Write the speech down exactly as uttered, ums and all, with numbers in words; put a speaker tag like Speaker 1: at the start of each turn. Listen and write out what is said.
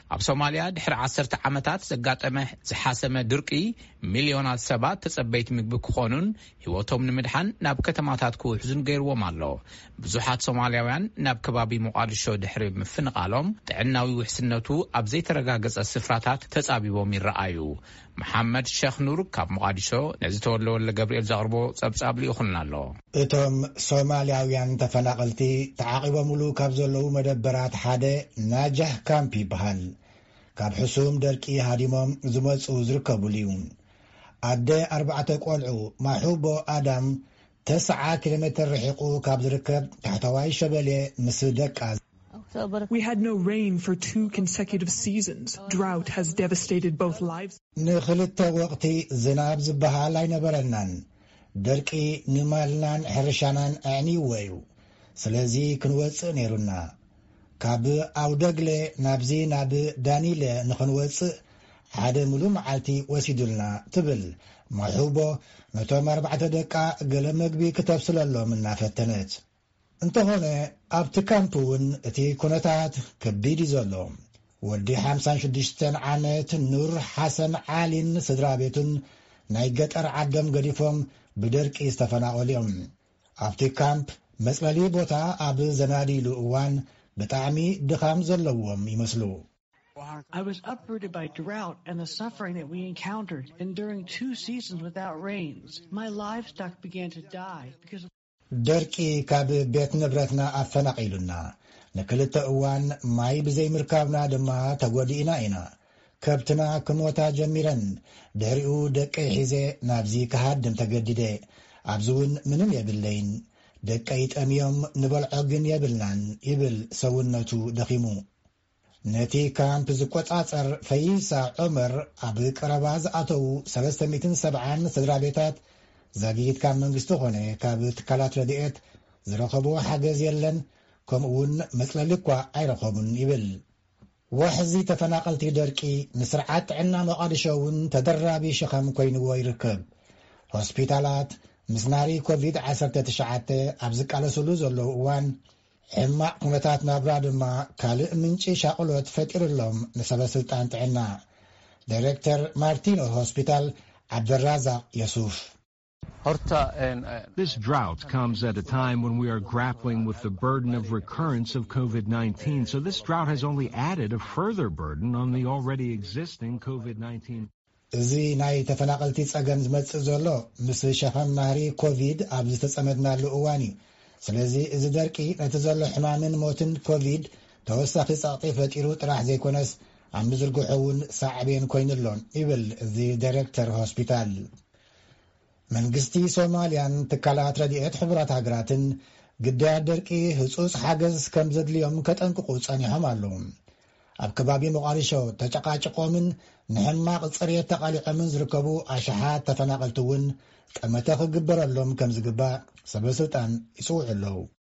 Speaker 1: ኣብ ሶማልያ ድሕሪ ዓሰርተ ዓመታት ዘጋጠመ ዝሓሰመ ድርቂ ሚልዮናት ሰባት ተጸበይቲ ምግቢ ክኾኑን ህይወቶም ንምድሓን ናብ ከተማታት ክውሕዙን ገይርዎም ኣሎ። ብዙሓት ሶማልያውያን ናብ ከባቢ ሞቃዲሾ ድሕሪ ምፍንቃሎም ጥዕናዊ ውሕስነቱ ኣብ ዘይተረጋገጸ ስፍራታት ተጻቢቦም ይረኣዩ። መሐመድ ሼኽ ኑር ካብ ሞቃዲሾ ነዚ ተወለወለ ገብርኤል ዘቕርቦ ጸብጻብ ልኢኹልና ኣሎ።
Speaker 2: እቶም ሶማልያውያን ተፈናቐልቲ ተዓቂቦምሉ ካብ ዘለዉ መደበራት ሓደ ናጃህ ካምፕ ይበሃል። ካብ ሕሱም ደርቂ ሃዲሞም ዝመፁ ዝርከቡሉ እዩ። ኣደ ኣርባዕተ ቆልዑ ማሑቦ ኣዳም ተስዓ ኪሎ ሜትር ርሒቁ ካብ ዝርከብ ታሕተዋይ ሸበሌ ምስ ደቃ
Speaker 3: We had no rain for two consecutive seasons. Drought has devastated both lives.
Speaker 2: ንኽልተ ወቕቲ ዝናብ ዝበሃል ኣይነበረናን። ደርቂ ንማልናን ሕርሻናን ኣዕንይዎ እዩ። ስለዚ ክንወፅእ ነይሩና። ካብ ኣውደግለ ናብዚ ናብ ዳኒለ ንኽንወፅእ ሓደ ሙሉእ መዓልቲ ወሲዱልና ትብል ማሑቦ ነቶም ኣርባዕተ ደቃ ገለ መግቢ ክተብስለሎም እናፈተነት። እንተኾነ ኣብቲ ካምፕ እውን እቲ ኩነታት ከቢድ እዩ ዘሎ። ወዲ ሓምሳን ሽዱሽተ ዓመት ኑር ሓሰን ዓሊን ስድራ ቤቱን ናይ ገጠር ዓዶም ገዲፎም ብደርቂ ዝተፈናቐሉ እዮም። ኣብቲ ካምፕ መጽለሊ ቦታ ኣብ ዘናዲሉ እዋን ብጣዕሚ ድኻም ዘለዎም ይመስሉ።
Speaker 4: I was uprooted by drought and the suffering that we encountered, enduring two seasons without rains. My livestock began to die because of
Speaker 2: ደርቂ ካብ ቤት ንብረትና ኣፈናቂሉና ንክልተ እዋን ማይ ብዘይ ምርካብና ድማ ተጎዲእና ኢና። ከብትና ክሞታ ጀሚረን ድሕሪኡ ደቀይ ሒዘ ናብዚ ክሃድም ተገዲደ። ኣብዚ እውን ምንም የብለይን። ደቀይ ጠምዮም ንበልዖ ግን የብልናን ይብል ሰውነቱ ደኺሙ። ነቲ ካምፕ ዝቆጻጸር ፈይሳ ዑመር ኣብ ቀረባ ዝኣተዉ ሰለስተ ሚእትን ሰብዓን ስድራ ቤታት ዘግይት ካብ መንግስቲ ኾነ ካብ ትካላት ረድኤት ዝረኸቦ ሓገዝ የለን፣ ከምኡውን መጽለሊ እኳ ኣይረኸቡን ይብል። ወሕዚ ተፈናቐልቲ ደርቂ ንስርዓት ጥዕና ሞቃዲሾ እውን ተደራቢ ሸኸም ኮይንዎ ይርከብ። ሆስፒታላት ምስ ናሪ ኮቪድ ዓሰርተ ትሽዓተ ኣብ ዝቃለሰሉ ዘለዉ እዋን ሕማቕ ኩነታት ናብራ ድማ ካልእ ምንጪ ሻቕሎት ፈጢሩሎም ንሰበስልጣን ጥዕና ዳይሬክተር ማርቲኖ ሆስፒታል ዓብደራዛቅ የሱፍ
Speaker 5: This drought comes at a time when we are grappling with the burden of recurrence of COVID nineteen. So this drought has only added a further burden on the already existing COVID nineteen.
Speaker 2: እዚ ናይ ተፈናቀልቲ ጸገም ዝመጽእ ዘሎ ምስ ሸኸም ናህሪ ኮቪድ ኣብ ዝተጸመድናሉ እዋን እዩ። ስለዚ እዚ ደርቂ ነቲ ዘሎ ሕማምን ሞትን ኮቪድ ተወሳኺ ጸቕጢ ፈጢሩ ጥራሕ ዘይኮነስ ኣብ ምዝርግሖ እውን ሳዕቤን ኮይኑሎን ይብል እዚ ዳይሬክተር ሆስፒታል። መንግስቲ ሶማልያን ትካላት ረድኤት ሕቡራት ሃገራትን ግዳያት ደርቂ ህጹጽ ሓገዝ ከም ዘድልዮም ከጠንቅቁ ጸኒሖም ኣለዉ። ኣብ ከባቢ ሞቃዲሾ ተጨቃጭቆምን ንሕማቕ ጽሬት ተቓሊዖምን ዝርከቡ ኣሽሓት ተፈናቐልቲ እውን ቀመተ ክግበረሎም ከም ዝግባእ ሰበስልጣን ይጽውዑ ኣለዉ።